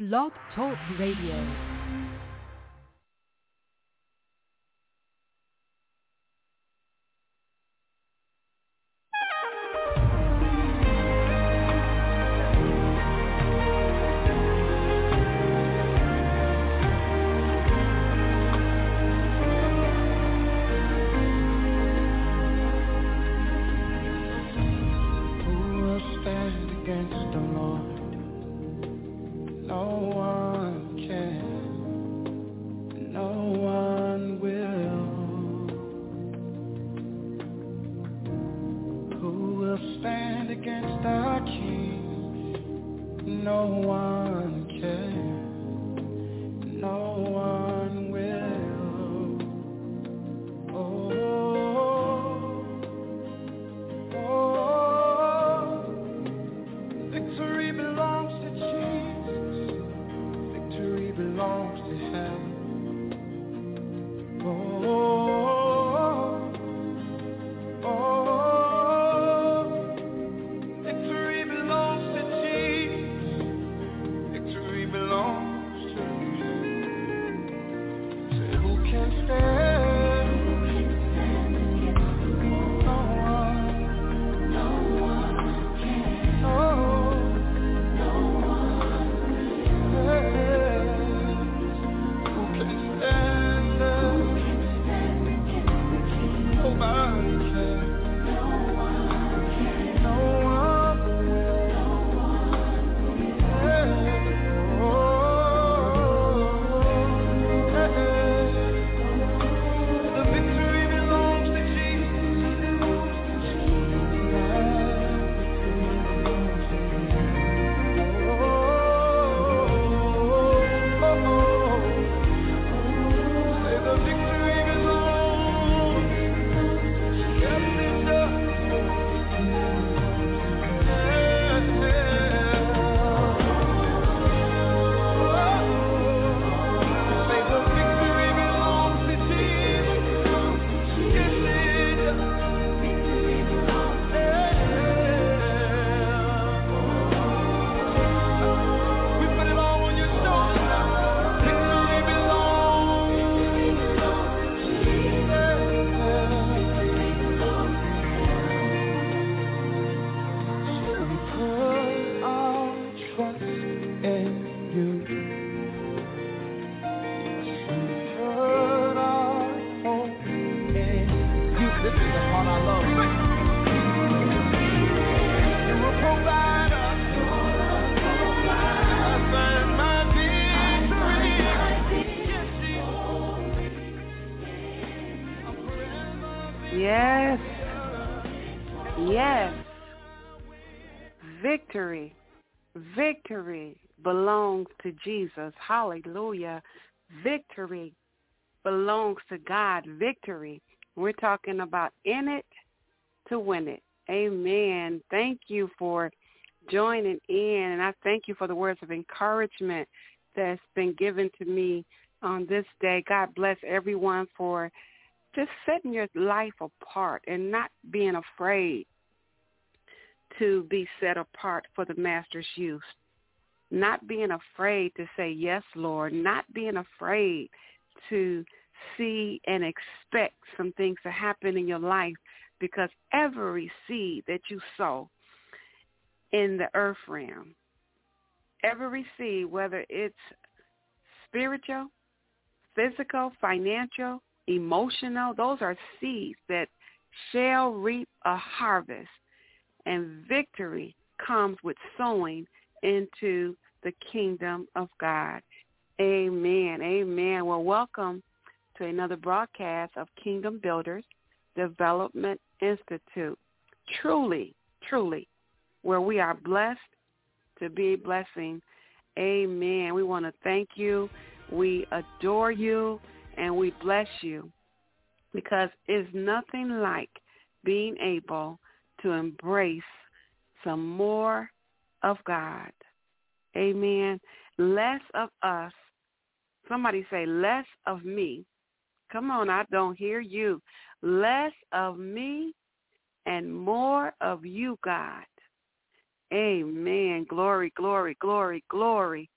Blog Talk Radio. Victory belongs to Jesus. Hallelujah. Victory belongs to God. Victory. We're talking about in it to win it. Amen. Thank you for joining in, and I thank you for the words of encouragement that's been given to me on this day. God bless everyone for just setting your life apart and not being afraid to be set apart for the Master's use, not being afraid to say, yes, Lord, not being afraid to see and expect some things to happen in your life, because every seed that you sow in the earth realm, every seed, whether it's spiritual, physical, financial, emotional, those are seeds that shall reap a harvest. And victory comes with sowing into the kingdom of God. Amen. Amen. Well, welcome to another broadcast of Kingdom Builders Development Institute. Truly, truly, where we are blessed to be a blessing. Amen. We want to thank you. We adore you, and we bless you, because it's nothing like being able to embrace some more of God. Amen. Less of us. Somebody say, less of me. Come on, I don't hear you. Less of me and more of you, God. Amen. Glory, glory, glory, glory.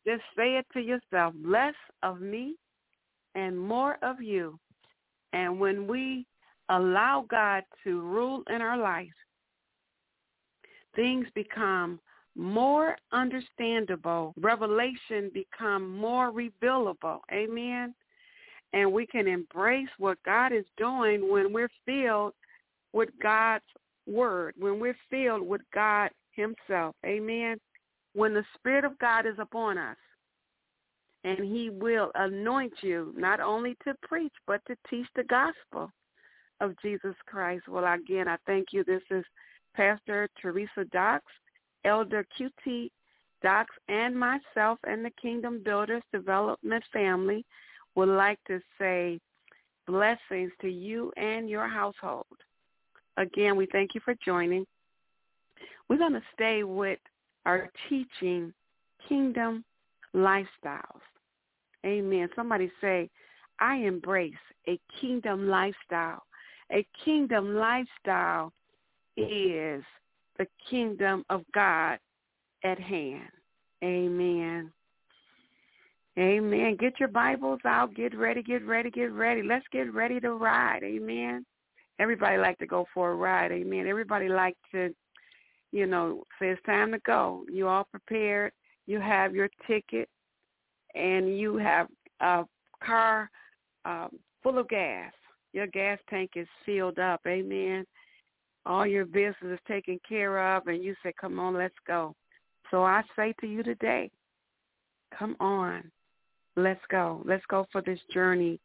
Just say it to yourself, less of me and more of you. And when we allow God to rule in our life, things become more understandable. Revelation become more revealable. Amen. And we can embrace what God is doing when we're filled with God's word, when we're filled with God himself. Amen. When the Spirit of God is upon us, and he will anoint you not only to preach, but to teach the gospel of Jesus Christ. Well, again, I thank you. This is Pastor Teresa Docks, Elder QT Docks, and myself and the Kingdom Builders Development family would like to say blessings to you and your household. Again, we thank you for joining. We're going to stay with our teaching, Kingdom Lifestyles. Amen. Somebody say, I embrace a kingdom lifestyle. A kingdom lifestyle is the kingdom of God at hand. Amen. Amen. Get your Bibles out. Get ready, get ready, get ready. Let's get ready to ride. Amen. Everybody like to go for a ride. Amen. Everybody like to, say it's time to go. You all prepared. You have your ticket, and you have a car full of gas. Your gas tank is filled up. Amen. All your business is taken care of, and you say, come on, let's go. So I say to you today, come on, let's go. Let's go for this journey.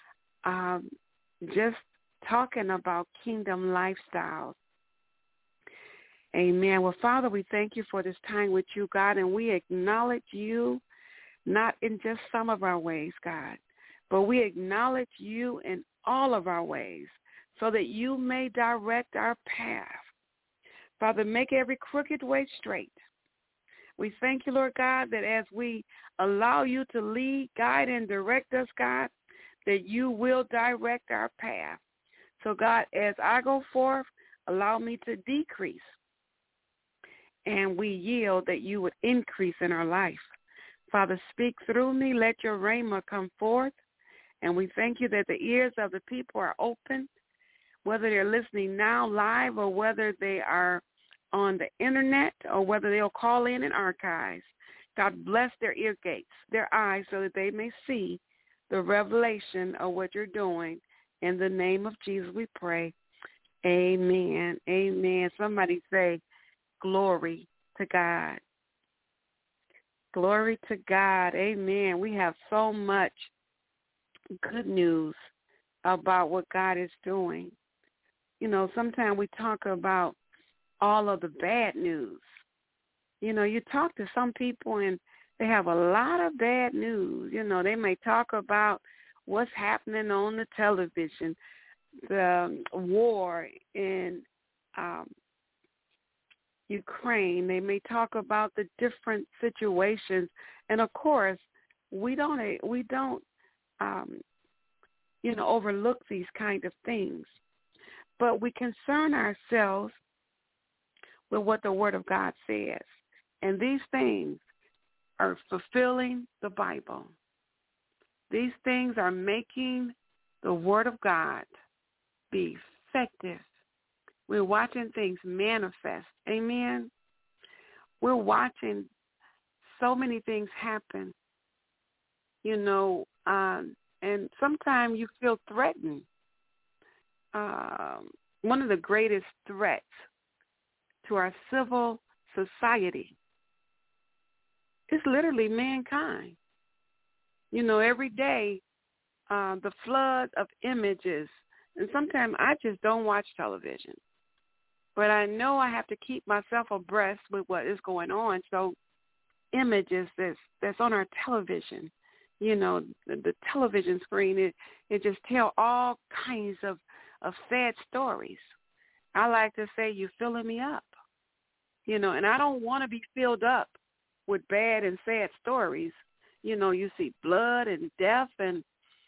Just talking about kingdom lifestyles. Amen. Well, Father, we thank you for this time with you, God, and we acknowledge you not in just some of our ways, God, but we acknowledge you in all of our ways so that you may direct our path. Father, make every crooked way straight. We thank you, Lord God, that as we allow you to lead, guide, and direct us, God, that you will direct our path. So, God, as I go forth, allow me to decrease, and we yield that you would increase in our life. Father, speak through me. Let your rhema come forth. And we thank you that the ears of the people are open, whether they're listening now live or whether they are on the internet or whether they'll call in archives. God, bless their ear gates, their eyes, so that they may see the revelation of what you're doing. In the name of Jesus, we pray. Amen. Amen. Somebody say, glory to God. Glory to God. Amen. We have so much good news about what God is doing. Sometimes we talk about all of the bad news. You talk to some people and they have a lot of bad news. They may talk about what's happening on the television, the war in Ukraine. They may talk about the different situations, and of course, we don't overlook these kind of things, but we concern ourselves with what the Word of God says, and these things are fulfilling the Bible. These things are making the Word of God be effective. We're watching things manifest. Amen. We're watching so many things happen, and sometimes you feel threatened. One of the greatest threats to our civil society is literally mankind. Every day, the flood of images, and sometimes I just don't watch television. But I know I have to keep myself abreast with what is going on. So images that's on our television, the television screen, it just tell all kinds of sad stories. I like to say, you're filling me up, and I don't want to be filled up with bad and sad stories. You see blood and death and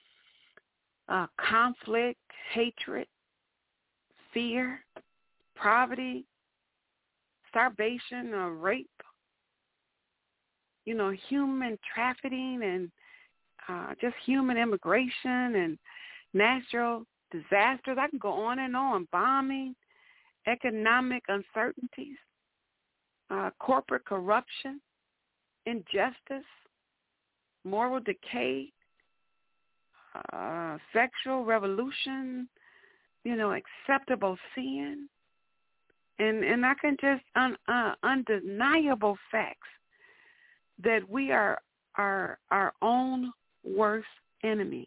conflict, hatred, fear, poverty, starvation, or rape. human trafficking and just human immigration and natural disasters. I can go on and on. Bombing, economic uncertainties, corporate corruption, injustice, moral decay, sexual revolution, acceptable sin. And I can just undeniable facts that we are our own worst enemy.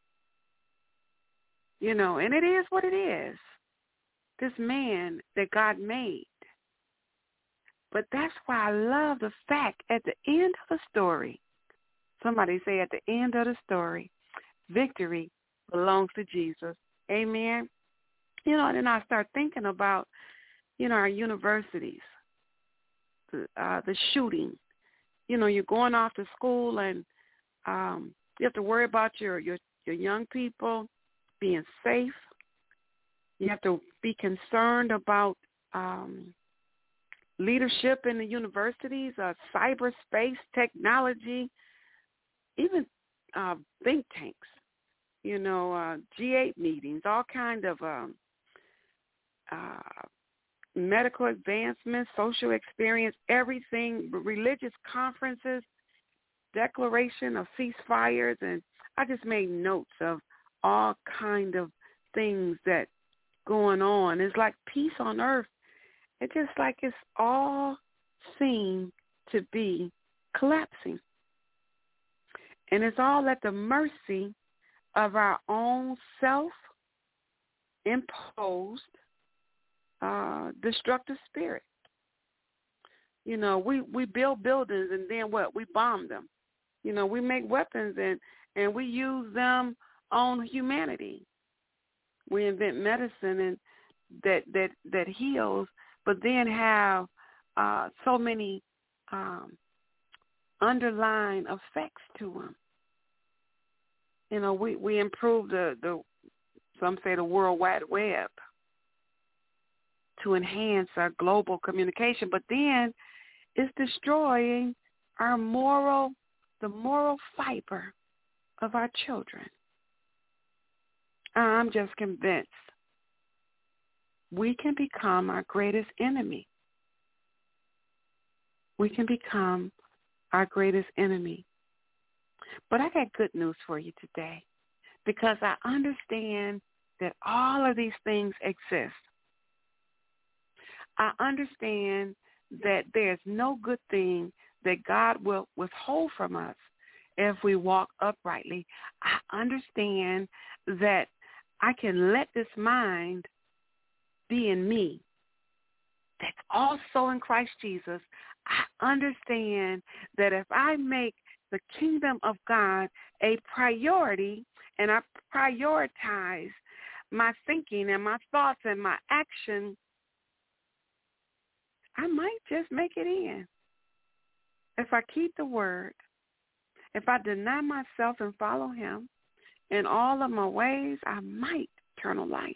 And it is what it is. This man that God made. But that's why I love the fact at the end of the story, somebody say at the end of the story, victory belongs to Jesus. Amen. And then I start thinking about, our universities, the shooting. You're going off to school and you have to worry about your young people being safe. You have to be concerned about leadership in the universities, cyberspace, technology, even think tanks, G8 meetings, all kind of medical advancements, social experience, everything, religious conferences, declaration of ceasefires, and I just made notes of all kind of things that going on. It's like peace on earth. It's just like it's all seem to be collapsing. And it's all at the mercy of our own self-imposed destructive spirit. We build buildings and then what? We bomb them. We make weapons and we use them on humanity. We invent medicine and that heals, but then have so many underlying effects to them. We improve the some say the World Wide Web to enhance our global communication, but then it's destroying the moral fiber of our children. I'm just convinced we can become our greatest enemy. We can become our greatest enemy. But I got good news for you today, because I understand that all of these things exist. I understand that there's no good thing that God will withhold from us if we walk uprightly. I understand that I can let this mind be in me that's also in Christ Jesus. I understand that if I make the kingdom of God a priority and I prioritize my thinking and my thoughts and my action, I might just make it in. If I keep the word, if I deny myself and follow him in all of my ways, I might eternal life.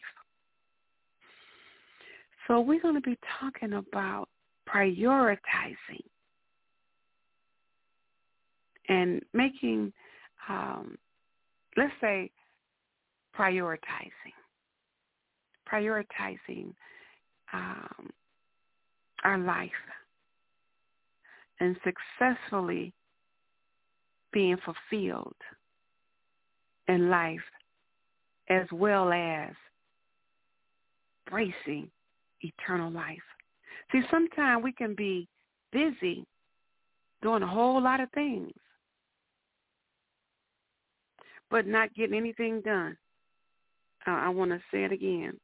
So we're going to be talking about prioritizing and making, let's say, prioritizing our life and successfully being fulfilled in life, as well as embracing eternal life. See, sometimes we can be busy doing a whole lot of things, but not getting anything done. I want to say it again.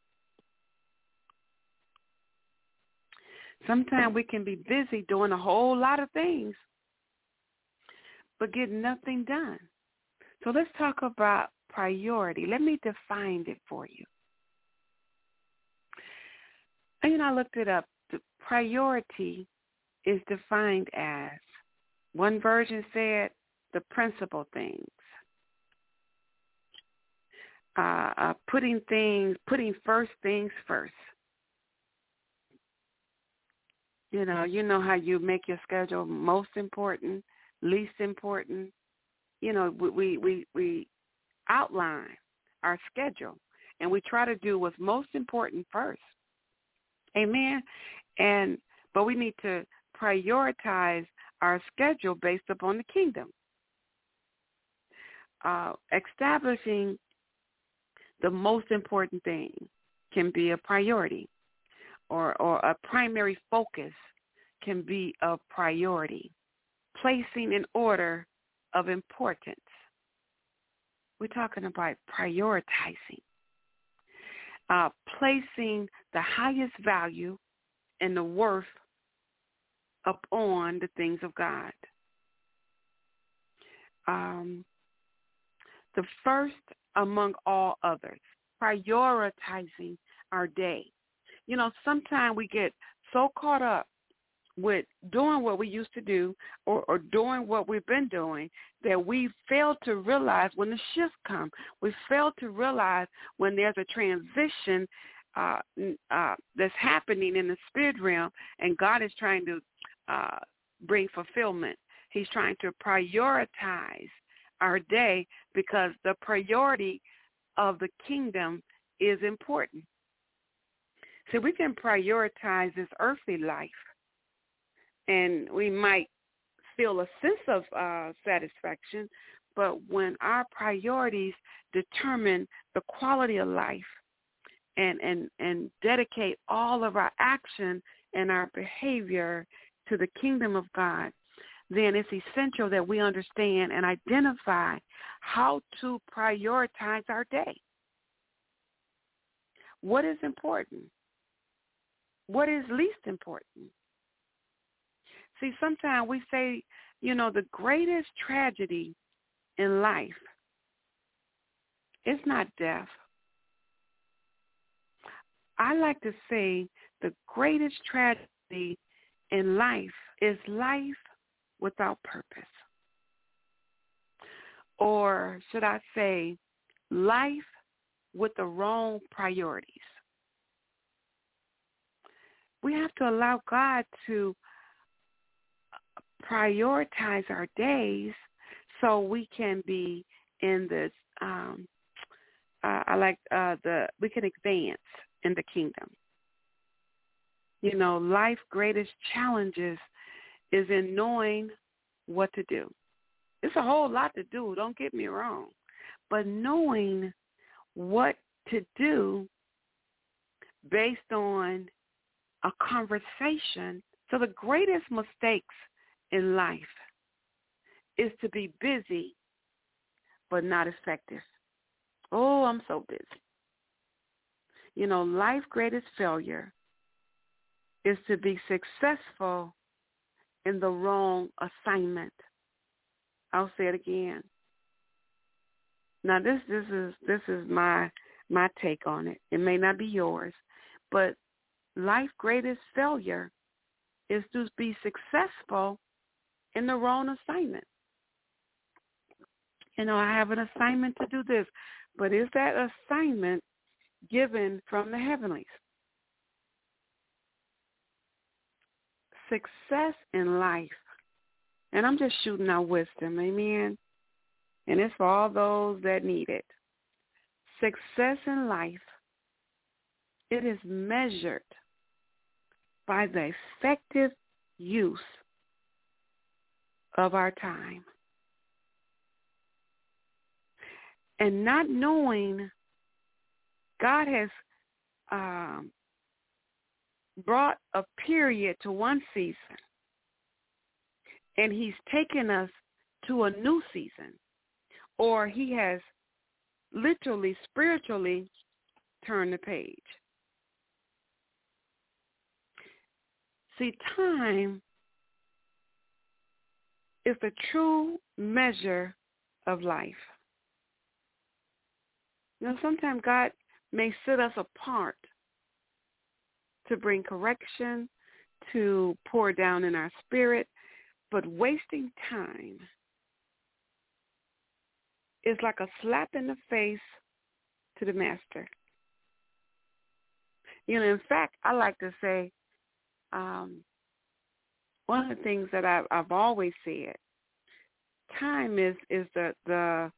Sometimes we can be busy doing a whole lot of things, but getting nothing done. So let's talk about priority. Let me define it for you. And I looked it up. The priority is defined as, one version said, the principal things. Putting first things first. You know how you make your schedule most important. least important. We outline our schedule, and we try to do what's most important first. Amen. But we need to prioritize our schedule based upon the kingdom. Establishing the most important thing can be a priority, or a primary focus can be a priority. Placing in order of importance. We're talking about prioritizing. Placing the highest value and the worth upon the things of God. The first among all others, prioritizing our day. Sometimes we get so caught up with doing what we used to do or doing what we've been doing that we fail to realize when the shifts come. We fail to realize when there's a transition that's happening in the spirit realm, and God is trying to bring fulfillment. He's trying to prioritize our day because the priority of the kingdom is important. So we can prioritize this earthly life, and we might feel a sense of satisfaction, but when our priorities determine the quality of life and dedicate all of our action and our behavior to the kingdom of God, then it's essential that we understand and identify how to prioritize our day. What is important? What is least important? See, sometimes we say, the greatest tragedy in life is not death. I like to say the greatest tragedy in life is life without purpose. Or should I say, life with the wrong priorities. We have to allow God to prioritize our days so we can be in this, we can advance in the kingdom. Life's greatest challenges is in knowing what to do. It's a whole lot to do, don't get me wrong, but knowing what to do based on a conversation. So the greatest mistakes in life is to be busy but not effective. Oh, I'm so busy. Life's greatest failure is to be successful in the wrong assignment. I'll say it again. Now this is my take on it. It may not be yours, but life's greatest failure is to be successful in the wrong assignment. I have an assignment to do this, but is that assignment given from the heavenlies? Success in life, and I'm just shooting out wisdom, amen, and it's for all those that need it. Success in life, it is measured by the effective use of our time. And not knowing God has brought a period to one season, and he's taken us to a new season, or he has literally, spiritually turned the page. See, time is the true measure of life. Sometimes God may set us apart to bring correction, to pour down in our spirit, but wasting time is like a slap in the face to the master. In fact, I like to say, one of the things that I've always said time is the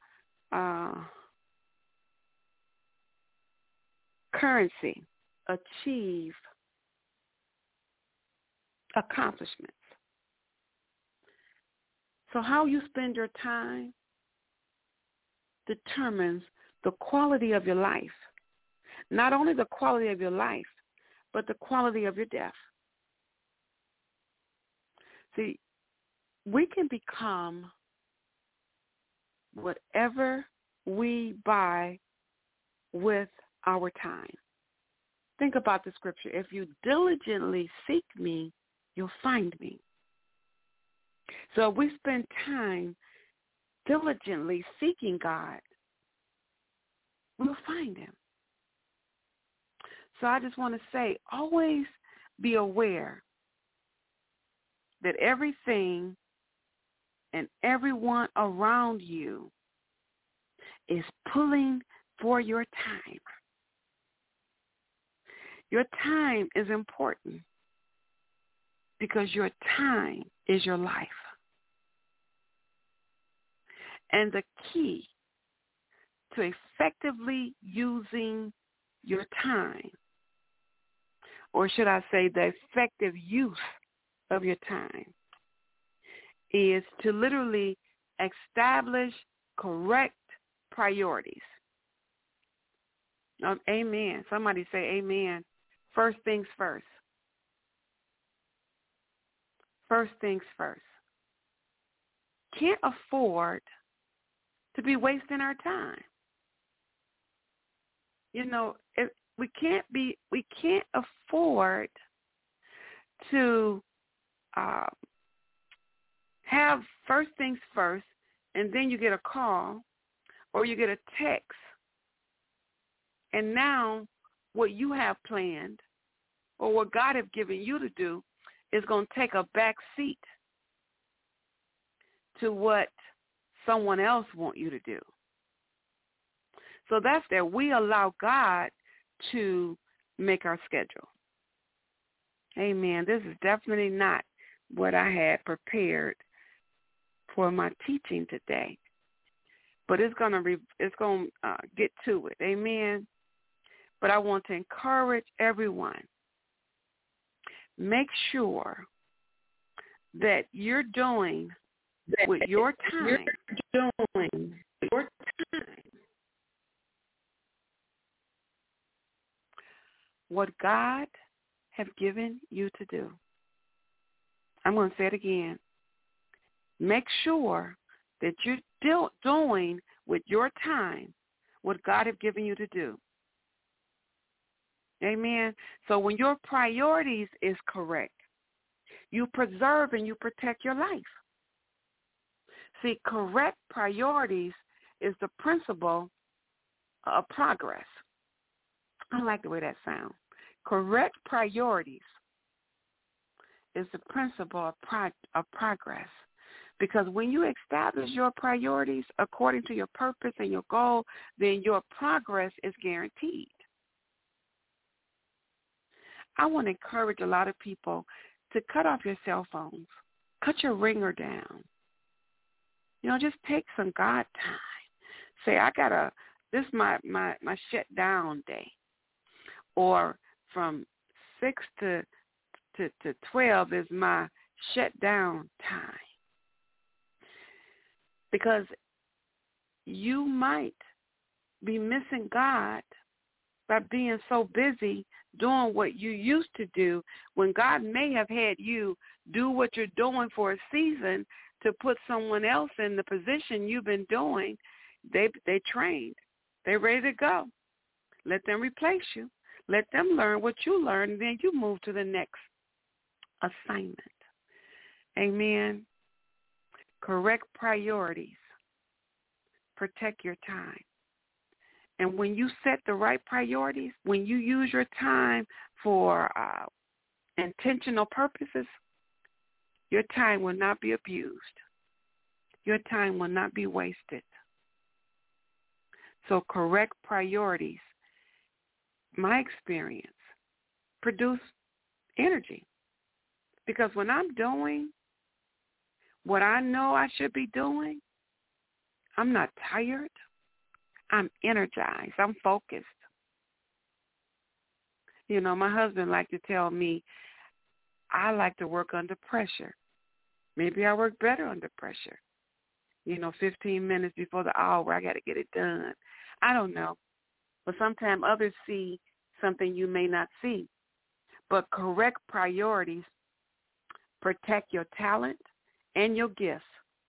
currency, achieve accomplishments. So how you spend your time determines the quality of your life. Not only the quality of your life, but the quality of your death. See, we can become whatever we buy with our time. Think about the scripture. If you diligently seek me, you'll find me. So if we spend time diligently seeking God, we'll find him. So I just want to say, always be aware that everything and everyone around you is pulling for your time. Your time is important because your time is your life. And the key to effectively using your time, or should I say the effective use of your time, is to literally establish correct priorities. Amen. Somebody say amen. First things first. First things first. Can't afford to be wasting our time. You know, we can't afford to have first things first, and then you get a call or you get a text, and now what you have planned or what God has given you to do is going to take a back seat to what someone else wants you to do. So that's that we allow God to make our schedule. Amen. This is definitely not what I had prepared for my teaching today, but it's going to get to it. Amen. But I want to encourage everyone. Make sure that you're doing with your time. What God have given you to do. I'm going to say it again. Make sure that you're still doing with your time what God have given you to do. Amen. So when your priorities is correct, you preserve and you protect your life. See, correct priorities is the principle of progress. I like the way that sounds. Correct priorities is the principle of progress. Because when you establish your priorities according to your purpose and your goal, then your progress is guaranteed. I want to encourage a lot of people to cut off your cell phones. Cut your ringer down. You know, just take some God time. Say, this is my shut down day. Or from 6 to 12 is my shut down time. Because you might be missing God by being so busy doing what you used to do when God may have had you do what you're doing for a season to put someone else in the position you've been doing. They trained. They're ready to go. Let them replace you. Let them learn what you learned, and then you move to the next assignment. Amen. Correct priorities. Protect your time. And when you set the right priorities, when you use your time for intentional purposes, your time will not be abused. Your time will not be wasted. So correct priorities, my experience, produce energy. Because when I'm doing what I know I should be doing, I'm not tired. I'm energized. I'm focused. You know, my husband liked to tell me I like to work under pressure. Maybe I work better under pressure. 15 minutes before the hour, I got to get it done. I don't know. But sometimes others see something you may not see. But correct priorities protect your talent and your gifts.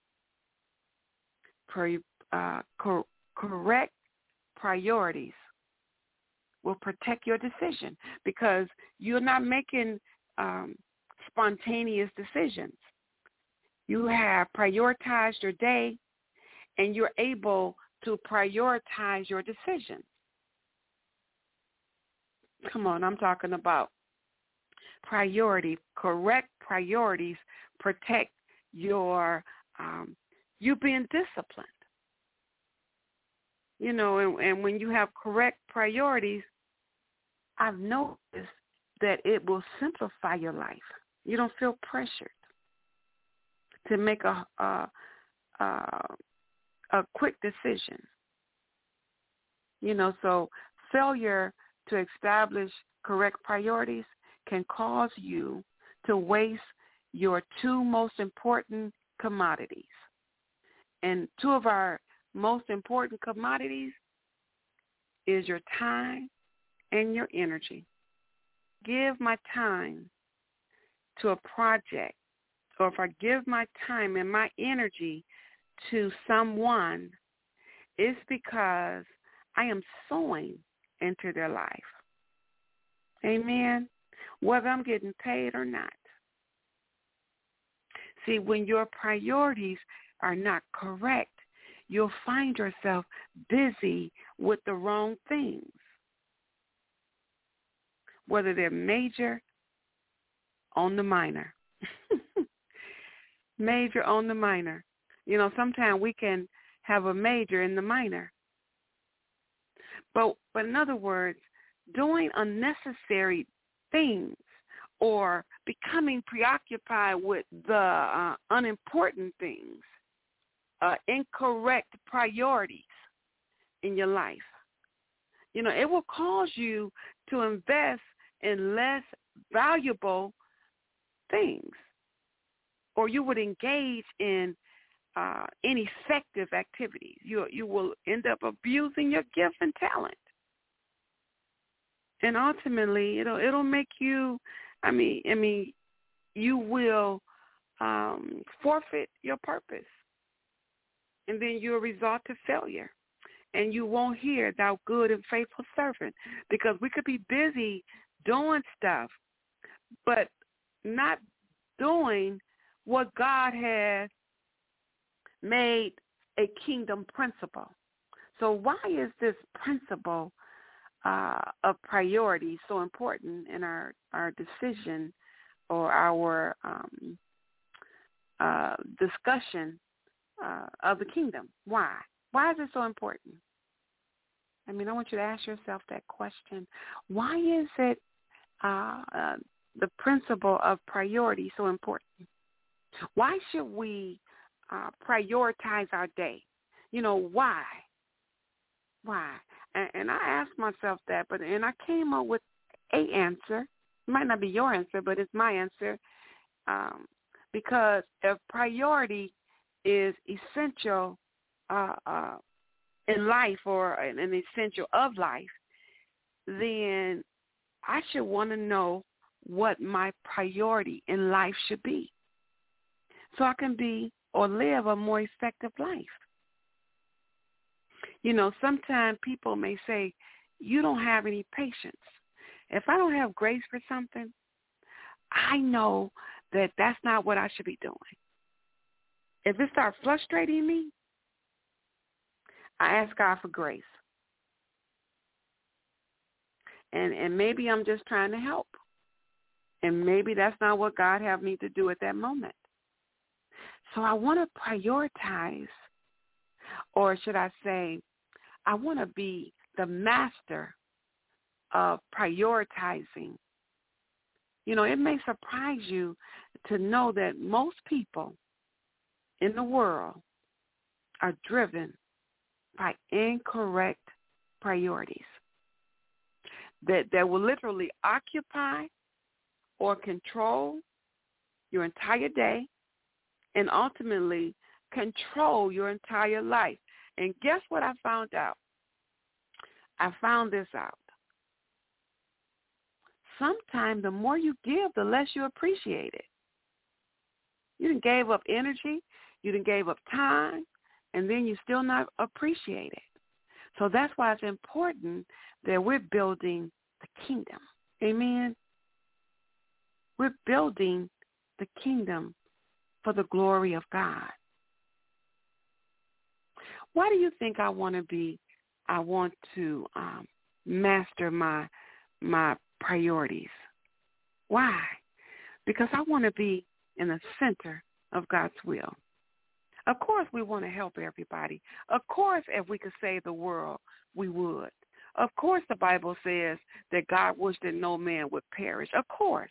Correct priorities will protect your decision because you're not making spontaneous decisions. You have prioritized your day, and you're able to prioritize your decisions. Come on, I'm talking about priority. Correct priorities protect your you being disciplined. And when you have correct priorities, I've noticed that it will simplify your life. You don't feel pressured to make a quick decision. So failure to establish correct priorities can cause you to waste your two most important commodities. And two of our most important commodities is your time and your energy. Give my time to a project, or if I give my time and my energy to someone, it's because I am sowing into their life. Amen? Whether I'm getting paid or not. See, when your priorities are not correct, you'll find yourself busy with the wrong things, whether they're major on the minor. Major on the minor. Sometimes we can have a major in the minor. But in other words, doing unnecessary things or becoming preoccupied with the unimportant things, incorrect priorities in your life, it will cause you to invest in less valuable things, or you would engage in ineffective activities. You will end up abusing your gift and talent, and ultimately it'll make you. You will forfeit your purpose, and then you'll resort to failure, and you won't hear thou good and faithful servant, because we could be busy doing stuff, but not doing what God has made a kingdom principle. So why is this principle of priority so important in our decision or our discussion of the kingdom? Why? Why is it so important? I want you to ask yourself that question. Why is it the principle of priority so important? Why should we prioritize our day? Why? Why? And I asked myself that, and I came up with an answer. It might not be your answer, but it's my answer. Because if priority is essential in life, or an essential of life, then I should want to know what my priority in life should be, so I can be or live a more effective life. Sometimes people may say, you don't have any patience. If I don't have grace for something, I know that that's not what I should be doing. If it starts frustrating me, I ask God for grace. And maybe I'm just trying to help. And maybe that's not what God have me to do at that moment. So I want to prioritize, or should I say, I want to be the master of prioritizing. It may surprise you to know that most people in the world are driven by incorrect priorities that will literally occupy or control your entire day and ultimately control your entire life. And guess what I found out? I found this out. Sometimes the more you give, the less you appreciate it. You done gave up energy, you done gave up time, and then you still not appreciate it. So that's why it's important that we're building the kingdom. Amen? We're building the kingdom for the glory of God. Why do you think I want to master my priorities? Why? Because I want to be in the center of God's will. Of course, we want to help everybody. Of course, if we could save the world, we would. Of course, the Bible says that God wished that no man would perish. Of course.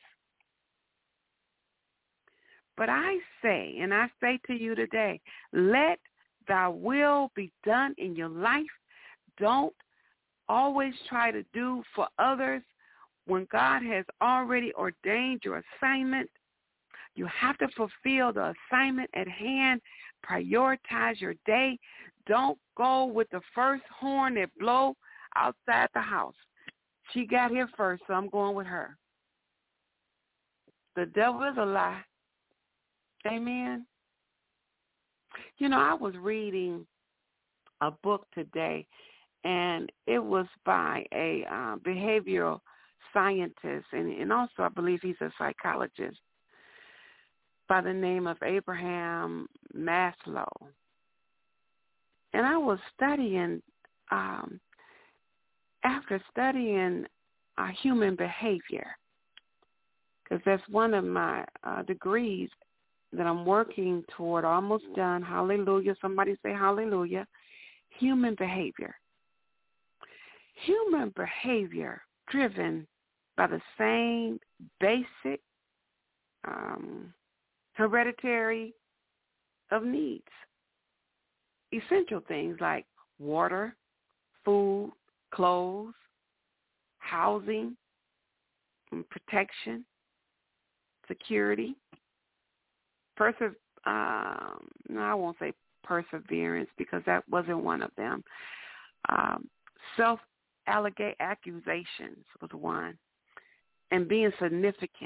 But I say, and I say to you today, let thy will be done in your life. Don't always try to do for others when God has already ordained your assignment. You have to fulfill the assignment at hand. Prioritize your day. Don't go with the first horn that blow outside the house. She got here first, so I'm going with her. The devil is a lie. Amen. You know, I was reading a book today, and it was by a behavioral scientist, and also I believe he's a psychologist, by the name of Abraham Maslow. And I was studying, after studying human behavior, because that's one of my degrees that I'm working toward, almost done. Hallelujah. Somebody say hallelujah. Human behavior. Human behavior driven by the same basic hereditary of needs. Essential things like water, food, clothes, housing, protection, security, no, I won't say perseverance because that wasn't one of them. Self-accusations was one, and being significant.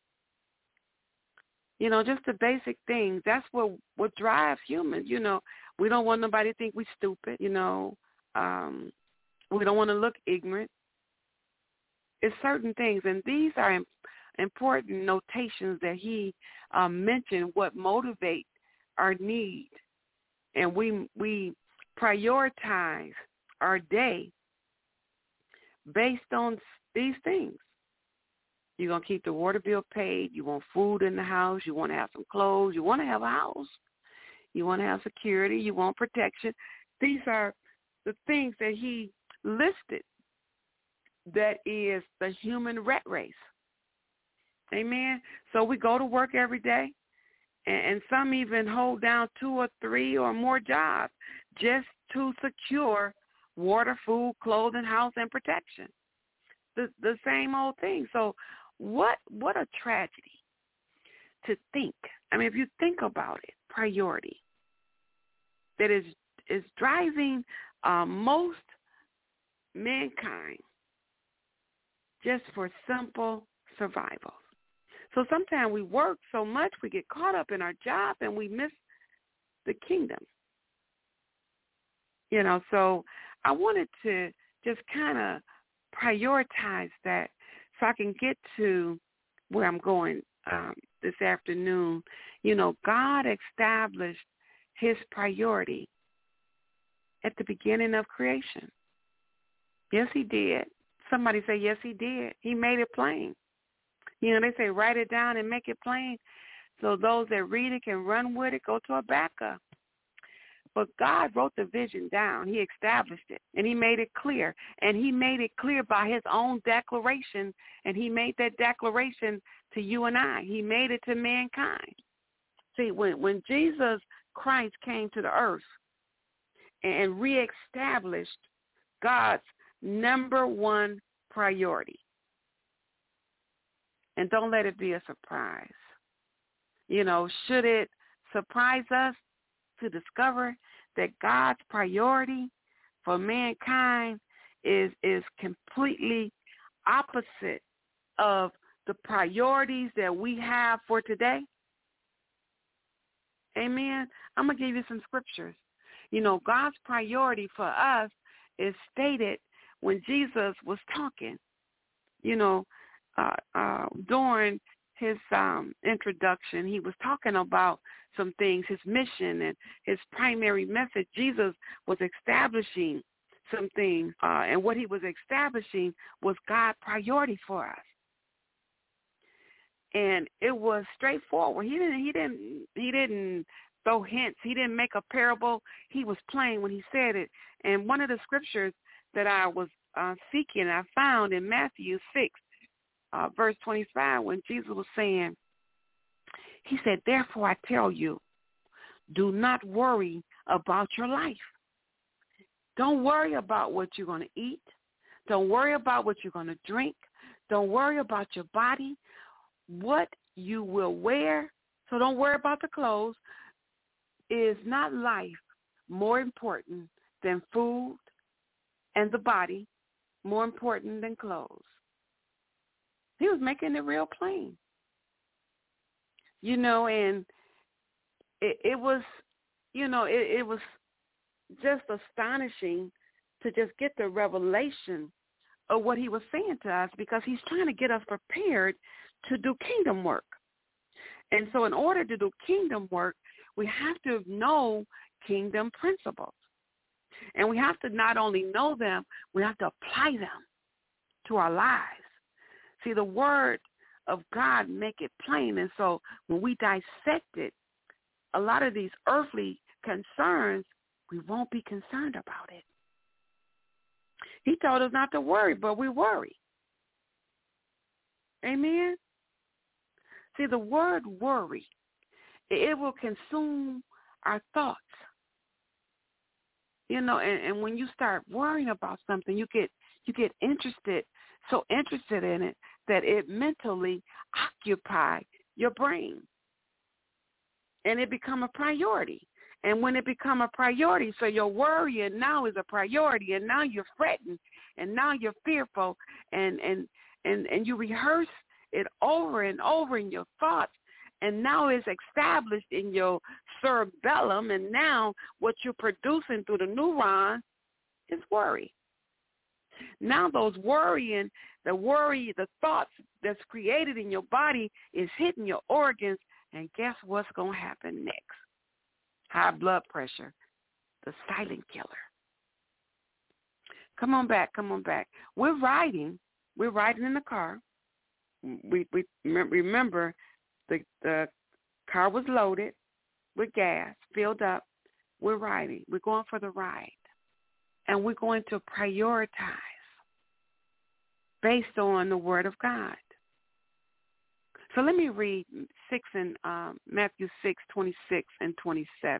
You know, just the basic things. That's what drives humans. You know, we don't want nobody to think we're stupid. You know, we don't want to look ignorant. It's certain things, and these are important notations that he mentioned what motivate our need, and we prioritize our day based on these things. You're going to keep the water bill paid. You want food in the house. You want to have some clothes. You want to have a house. You want to have security. You want protection. These are the things that he listed that is the human rat race. Amen. So we go to work every day, and some even hold down 2 or 3 or more jobs just to secure water, food, clothing, house, and protection. The same old thing. So what a tragedy to think. I mean, if you think about it, priority that is driving most mankind just for simple survival. So sometimes we work so much, we get caught up in our job and we miss the kingdom. You know, so I wanted to just kind of prioritize that so I can get to where I'm going this afternoon. You know, God established his priority at the beginning of creation. Yes, he did. Somebody say, yes, he did. He made it plain. You know, they say write it down and make it plain so those that read it can run with it, go to a backup. But God wrote the vision down. He established it, and he made it clear. And he made it clear by his own declaration, and he made that declaration to you and I. He made it to mankind. See, when Jesus Christ came to the earth, and reestablished God's number one priority. And don't let it be a surprise. Should it surprise us to discover that God's priority for mankind is completely opposite of the priorities that we have for today? Amen. I'm going to give you some scriptures. God's priority for us is stated when Jesus was talking, during his introduction. He was talking about some things, his mission and his primary message. Jesus was establishing some things, and what he was establishing was God's priority for us. And it was straightforward. He didn't throw hints. He didn't make a parable. He was plain when he said it. And one of the scriptures that I was seeking, I found in Matthew 6, verse 25, when Jesus was saying, he said, "Therefore I tell you, do not worry about your life." Don't worry about what you're going to eat. Don't worry about what you're going to drink. Don't worry about your body, what you will wear. So don't worry about the clothes. Is not life more important than food, and the body more important than clothes? He was making it real plain. And it was, it was just astonishing to just get the revelation of what he was saying to us, because he's trying to get us prepared to do kingdom work. And so in order to do kingdom work, we have to know kingdom principles. And we have to not only know them, we have to apply them to our lives. See, the word of God make it plain. And so when we dissect it, a lot of these earthly concerns, we won't be concerned about it. He told us not to worry, but we worry. Amen? See, the word worry, it will consume our thoughts. And when you start worrying about something, you get so interested in it that it mentally occupies your brain. And it become a priority. And when it become a priority, so your worrying now is a priority, and now you're fretting, and now you're fearful, and you rehearse it over and over in your thoughts, and now it's established in your cerebellum, and now what you're producing through the neurons is worry. Now those the thoughts that's created in your body is hitting your organs, and guess what's going to happen next? High blood pressure, the silent killer. Come on back. We're riding in the car. We remember the car was loaded with gas, filled up. We're riding. We're going for the ride. And we're going to prioritize based on the Word of God. So let me read Matthew 6, 26 and 27.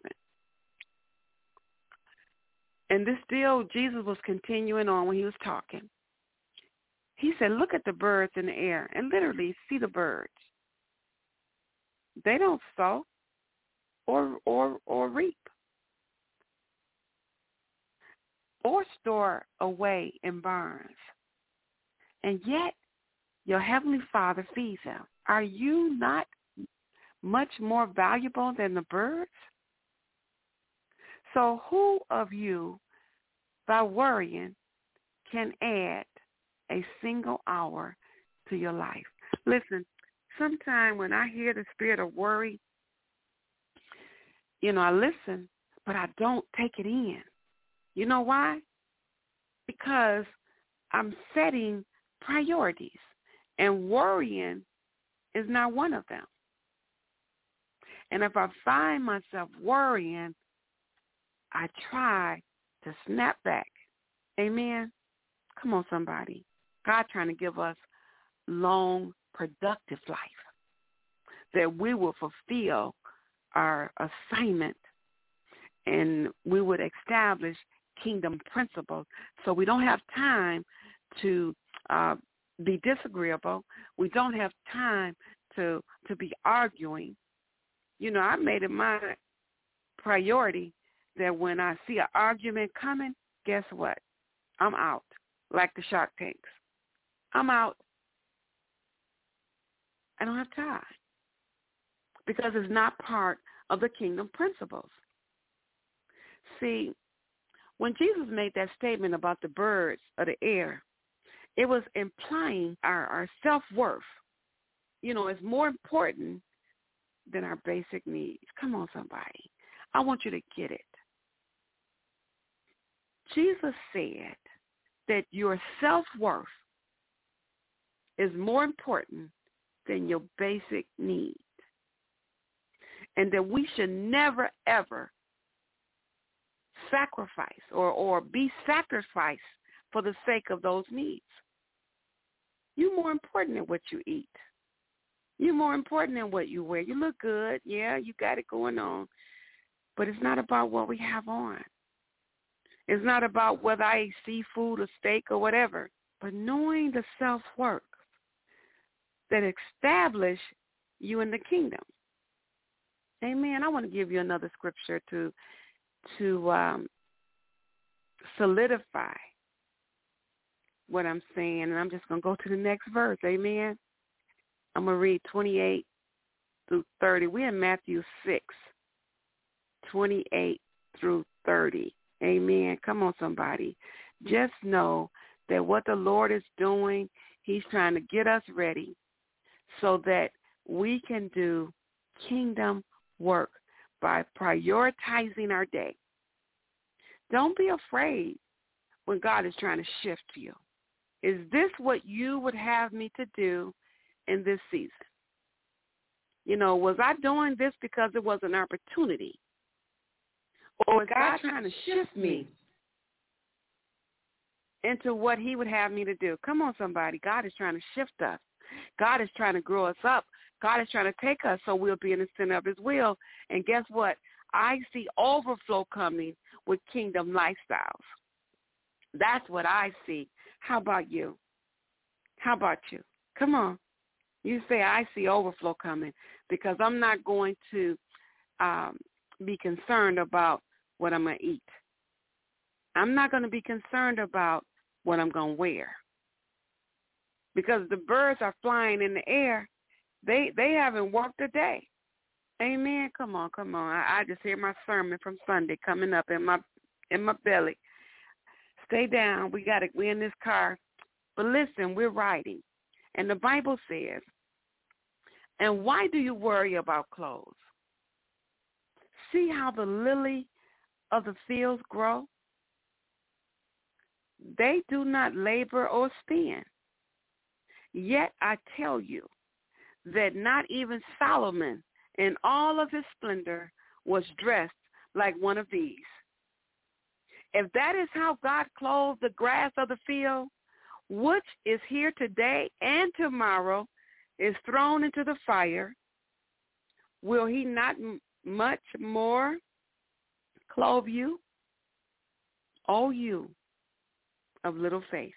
And this deal, Jesus was continuing on when he was talking. He said, look at the birds in the air, and literally see the birds. They don't sow or reap or store away in barns, and yet your heavenly Father feeds them. Are you not much more valuable than the birds? So who of you, by worrying, can add a single hour to your life? Listen, sometimes when I hear the spirit of worry, I listen, but I don't take it in. You know why? Because I'm setting priorities, and worrying is not one of them. And if I find myself worrying, I try to snap back. Amen? Come on, somebody. God trying to give us long, productive life, that we will fulfill our assignment and we would establish kingdom principles. So we don't have time to be disagreeable. We don't have time to be arguing. You know, I made it my priority that when I see an argument coming, guess what? I'm out, like the Shark Tanks. I'm out. I don't have time because it's not part of the kingdom principles. See, when Jesus made that statement about the birds of the air, it was implying our self-worth. You know, it's more important than our basic needs. Come on, somebody. I want you to get it. Jesus said that your self-worth is more important than your basic needs, and that we should never, ever sacrifice or be sacrificed for the sake of those needs. You're more important than what you eat. You're more important than what you wear. You look good. Yeah, you got it going on. But it's not about what we have on. It's not about whether I eat seafood or steak or whatever. But knowing the self-worth that establish you in the kingdom. Amen. I want to give you another scripture to solidify what I'm saying, and I'm just going to go to the next verse. Amen. I'm going to read 28 through 30. We're in Matthew 6, 28 through 30. Amen. Come on, somebody. Just know that what the Lord is doing, he's trying to get us ready so that we can do kingdom work by prioritizing our day. Don't be afraid when God is trying to shift you. Is this what you would have me to do in this season? You know, was I doing this because it was an opportunity? Or is God trying to shift me into what he would have me to do? Come on, somebody. God is trying to shift us. God is trying to grow us up. God is trying to take us so we'll be in the center of his will. And guess what? I see overflow coming with kingdom lifestyles. That's what I see. How about you? How about you? Come on. You say, I see overflow coming, because I'm not going to be concerned about what I'm going to eat. I'm not going to be concerned about what I'm going to wear, because the birds are flying in the air. They haven't worked a day. Amen. Come on. I just hear my sermon from Sunday coming up in my belly. Stay down. We're in this car. But listen, we're riding. And the Bible says, and why do you worry about clothes? See how the lily of the fields grow? They do not labor or spin. Yet I tell you that not even Solomon in all of his splendor was dressed like one of these. If that is how God clothes the grass of the field, which is here today and tomorrow is thrown into the fire, will he not much more clothe you, O you of little faith?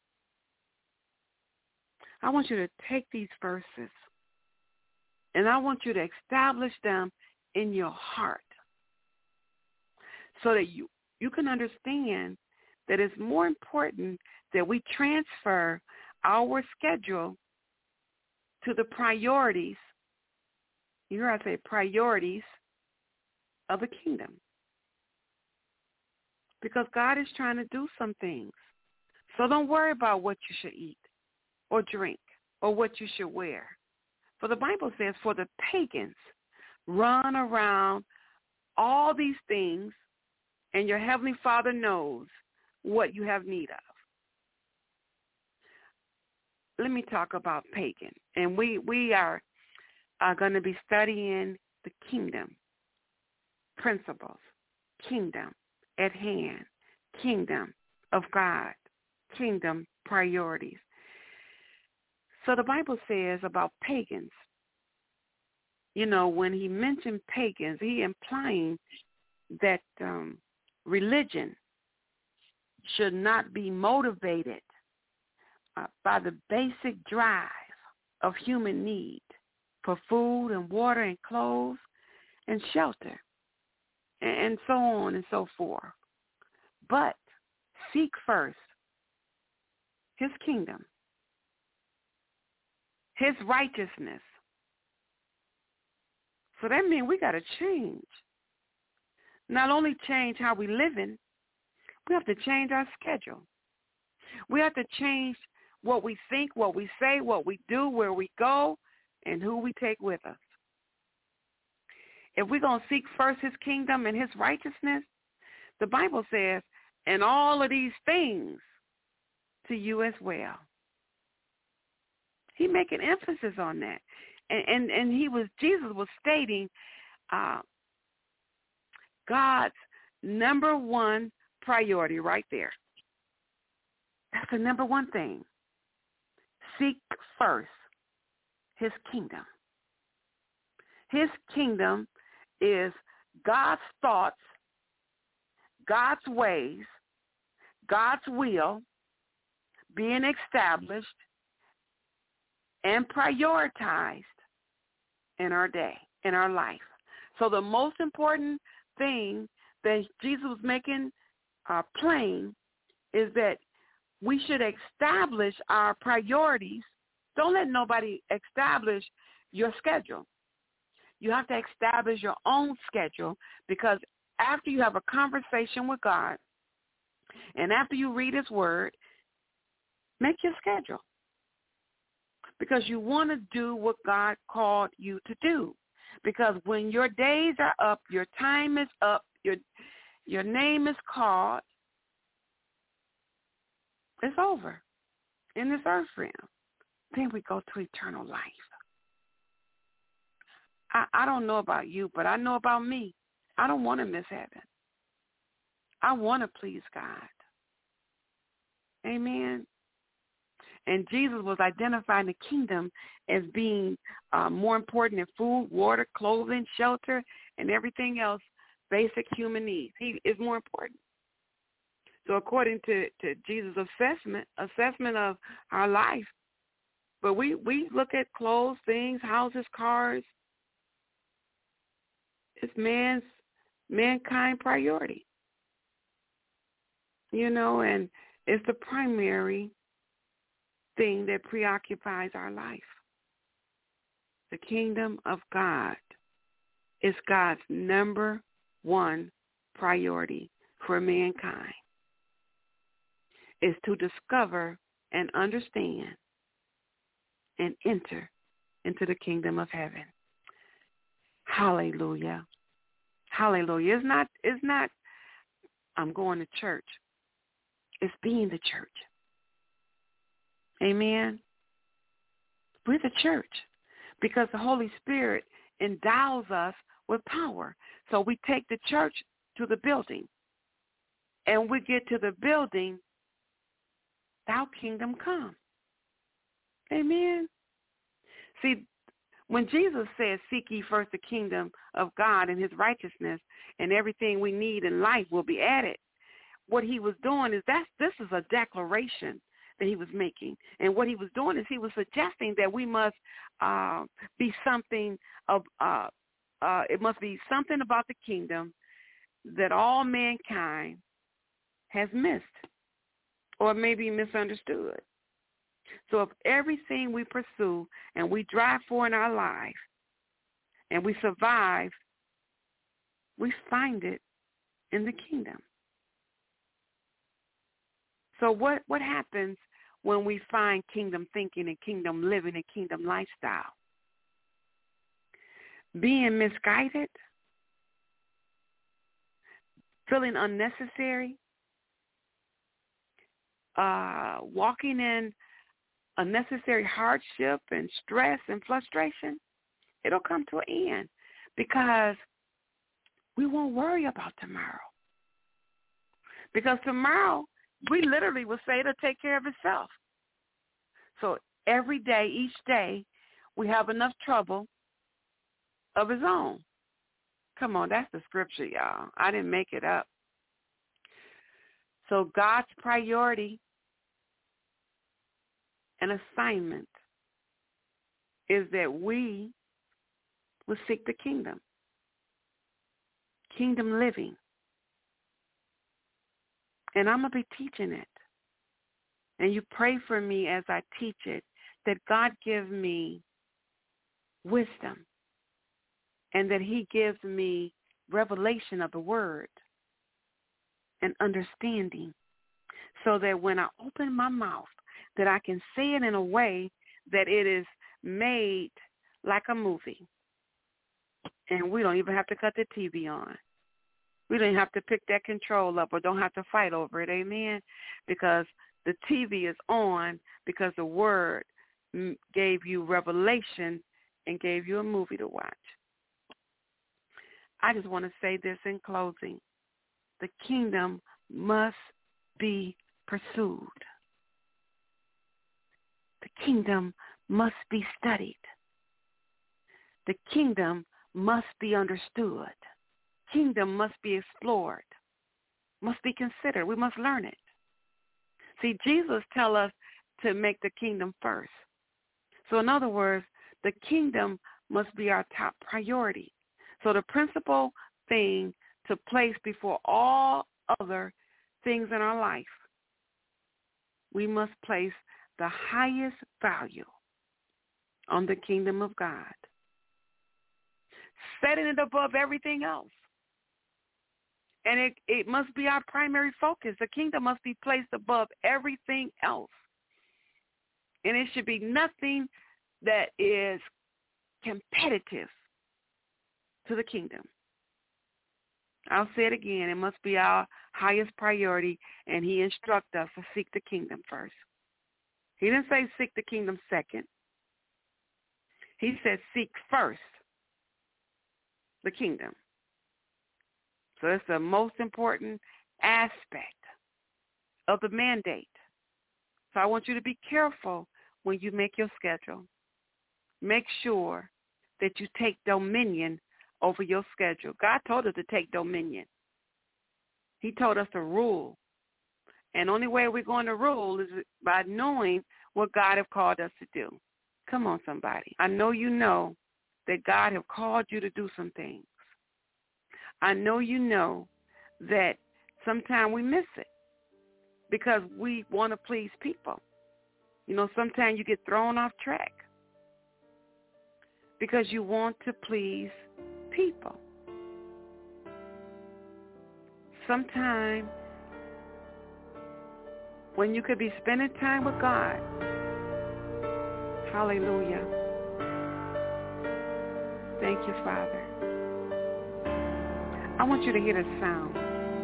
I want you to take these verses and I want you to establish them in your heart so that you can understand that it's more important that we transfer our schedule to the priorities. You hear I say priorities of the kingdom. Because God is trying to do some things. So don't worry about what you should eat or drink or what you should wear. For the Bible says, for the pagans run around all these things, and your heavenly Father knows what you have need of. Let me talk about pagan. And we are going to be studying the kingdom principles, kingdom at hand, kingdom of God, kingdom priorities. So the Bible says about pagans, you know, when he mentioned pagans, he implying that religion should not be motivated by the basic drive of human need for food and water and clothes and shelter and so on and so forth. But seek first his kingdom, his righteousness. So that means we got to change. Not only change how we living, we have to change our schedule. We have to change what we think, what we say, what we do, where we go, and who we take with us. If we're going to seek first his kingdom and his righteousness, the Bible says, and all of these things to you as well. He making emphasis on that. And Jesus was stating God's number one priority right there. That's the number one thing. Seek first his kingdom. His kingdom is God's thoughts, God's ways, God's will being established and prioritized in our day, in our life. So the most important thing that Jesus was making plain is that we should establish our priorities. Don't let nobody establish your schedule. You have to establish your own schedule, because after you have a conversation with God and after you read his word, make your schedule, because you want to do what God called you to do. Because when your days are up, your time is up, your name is called, it's over in this earth realm. Then we go to eternal life. I don't know about you, but I know about me. I don't want to miss heaven. I want to please God. Amen. And Jesus was identifying the kingdom as being more important than food, water, clothing, shelter, and everything else, basic human needs. He is more important. So according to Jesus' assessment of our life, but we look at clothes, things, houses, cars. It's mankind priority. And it's the primary thing that preoccupies our life. The kingdom of God is God's number one priority for mankind, is to discover and understand and enter into the kingdom of heaven. Hallelujah. Hallelujah. It's not I'm going to church. It's being the church. Amen. We're the church because the Holy Spirit endows us with power. So we take the church to the building. And we get to the building, thou kingdom come. Amen. See, when Jesus says, seek ye first the kingdom of God and his righteousness, and everything we need in life will be added, what he was doing is this is a declaration that he was making. And what he was doing is he was suggesting that we must be something of, it must be something about the kingdom that all mankind has missed or maybe misunderstood. So if everything we pursue and we drive for in our life and we survive, we find it in the kingdom. So what happens when we find kingdom thinking and kingdom living and kingdom lifestyle? Being misguided, feeling unnecessary, walking in unnecessary hardship and stress and frustration, it'll come to an end because we won't worry about tomorrow. Because tomorrow, we literally will say it'll take care of itself. So every day, each day, we have enough trouble of its own. Come on, that's the scripture, y'all. I didn't make it up. So God's priority and assignment is that we will seek the kingdom living. And I'm going to be teaching it. And you pray for me as I teach it, that God give me wisdom and that he gives me revelation of the word and understanding, so that when I open my mouth, that I can say it in a way that it is made like a movie. And we don't even have to cut the TV on. We don't have to pick that control up or don't have to fight over it, amen? Because the TV is on because the word gave you revelation and gave you a movie to watch. I just want to say this in closing. The kingdom must be pursued. The kingdom must be studied. The kingdom must be understood. Kingdom must be explored, must be considered. We must learn it. See, Jesus tells us to make the kingdom first. So in other words, the kingdom must be our top priority. So the principal thing to place before all other things in our life, we must place the highest value on the kingdom of God, setting it above everything else. And it must be our primary focus. The kingdom must be placed above everything else. And it should be nothing that is competitive to the kingdom. I'll say it again. It must be our highest priority, and he instructs us to seek the kingdom first. He didn't say seek the kingdom second. He said seek first the kingdom. So it's the most important aspect of the mandate. So I want you to be careful when you make your schedule. Make sure that you take dominion over your schedule. God told us to take dominion. He told us to rule. And the only way we're going to rule is by knowing what God has called us to do. Come on, somebody. I know you know that God has called you to do some things. I know you know that sometimes we miss it because we want to please people. You know, sometimes you get thrown off track because you want to please people. Sometimes when you could be spending time with God, hallelujah. Thank you, Father. I want you to hear the sound.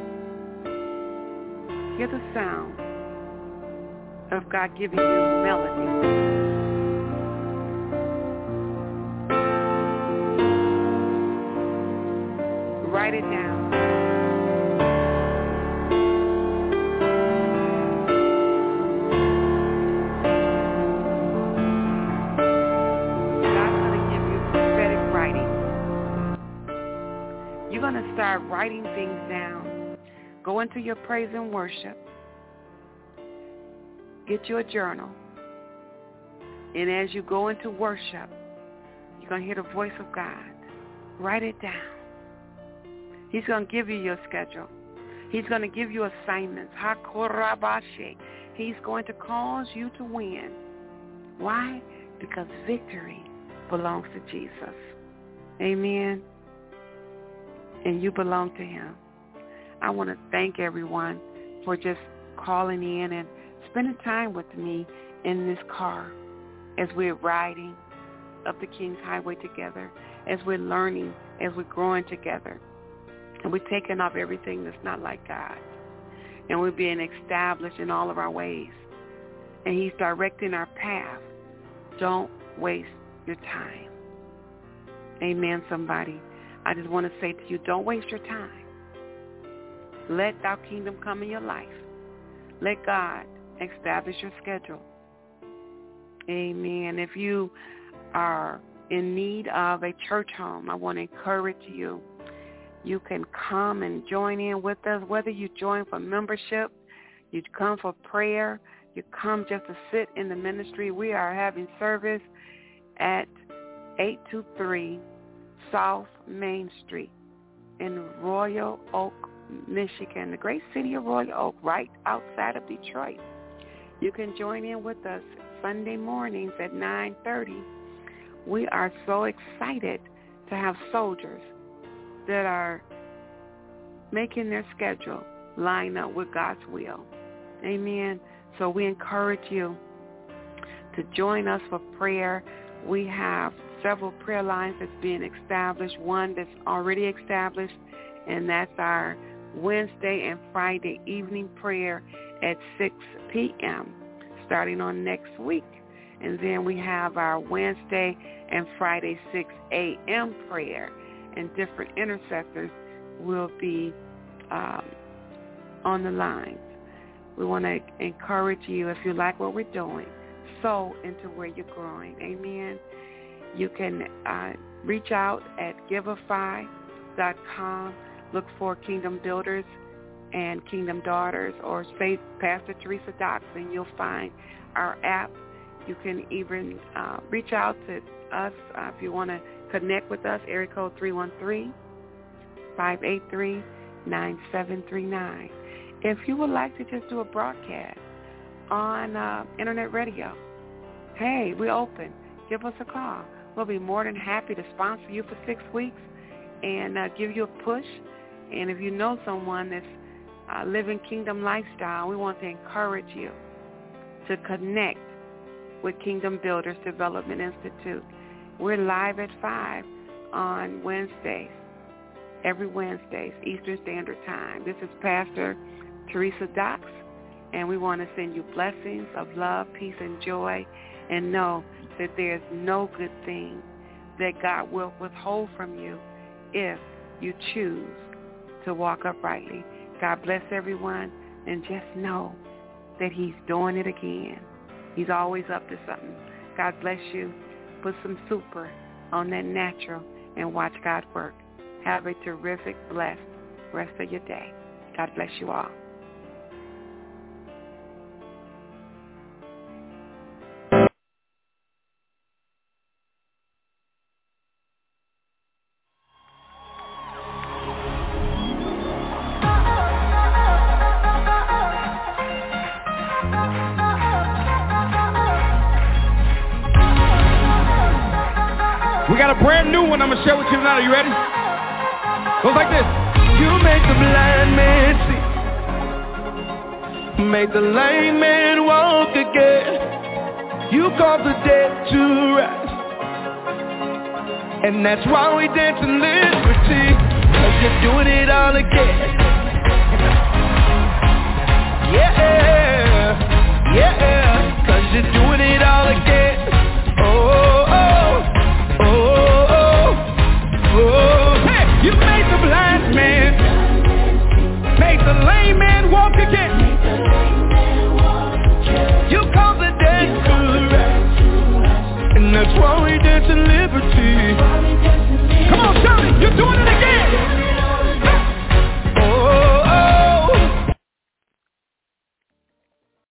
Hear the sound of God giving you melody. Write it down. God's going to give you prophetic writing. You're going to start writing things down. Go into your praise and worship. Get you a journal. And as you go into worship, you're going to hear the voice of God. Write it down. He's going to give you your schedule. He's going to give you assignments. He's going to cause you to win. Why? Because victory belongs to Jesus. Amen. And you belong to him. I want to thank everyone for just calling in and spending time with me in this car as we're riding up the King's Highway together, as we're learning, as we're growing together. And we're taking off everything that's not like God. And we're being established in all of our ways. And he's directing our path. Don't waste your time. Amen, somebody. I just want to say to you, don't waste your time. Let thy kingdom come in your life. Let God establish your schedule. Amen. If you are in need of a church home, I want to encourage you You can come and join in with us, whether you join for membership, you come for prayer, you come just to sit in the ministry. We are having service at 823 South Main Street in Royal Oak, Michigan, the great city of Royal Oak, right outside of Detroit. You can join in with us Sunday mornings at 9:30. We are so excited to have soldiers that are making their schedule line up with God's will. Amen. So we encourage you to join us for prayer. We have several prayer lines that's being established, one that's already established, and that's our Wednesday and Friday evening prayer at 6 p.m. starting on next week. And then we have our Wednesday and Friday 6 a.m. prayer, and different intercessors will be on the lines. We want to encourage you, if you like what we're doing, sow into where you're growing. Amen. You can reach out at Giveify.com. Look for Kingdom Builders and Kingdom Daughters, or say Pastor Teresa Docks, and you'll find our app. You can even reach out to us if you want to connect with us, area code 313-583-9739. If you would like to just do a broadcast on internet radio, hey, we're open. Give us a call. We'll be more than happy to sponsor you for 6 weeks and give you a push. And if you know someone that's living kingdom lifestyle, we want to encourage you to connect with Kingdom Builders Development Institute. We're live at 5 on Wednesdays, every Wednesdays, Eastern Standard Time. This is Pastor Teresa Docks, and we want to send you blessings of love, peace, and joy, and know that there's no good thing that God will withhold from you if you choose to walk uprightly. God bless everyone, and just know that he's doing it again. He's always up to something. God bless you. Put some super on that natural and watch God work. Have a terrific, blessed rest of your day. God bless you all. We got a brand new one I'm going to share with you tonight. Are you ready? Goes like this. You make the blind man see. Make the lame man walk again. You cause the dead to rise. And that's why we dance in liberty. Cause you're doing it all again. Yeah, yeah. Cause you're doing it all again. Hey, you made the blind man, made the lame man walk again. You called the dead to rise, and that's why we dance in liberty.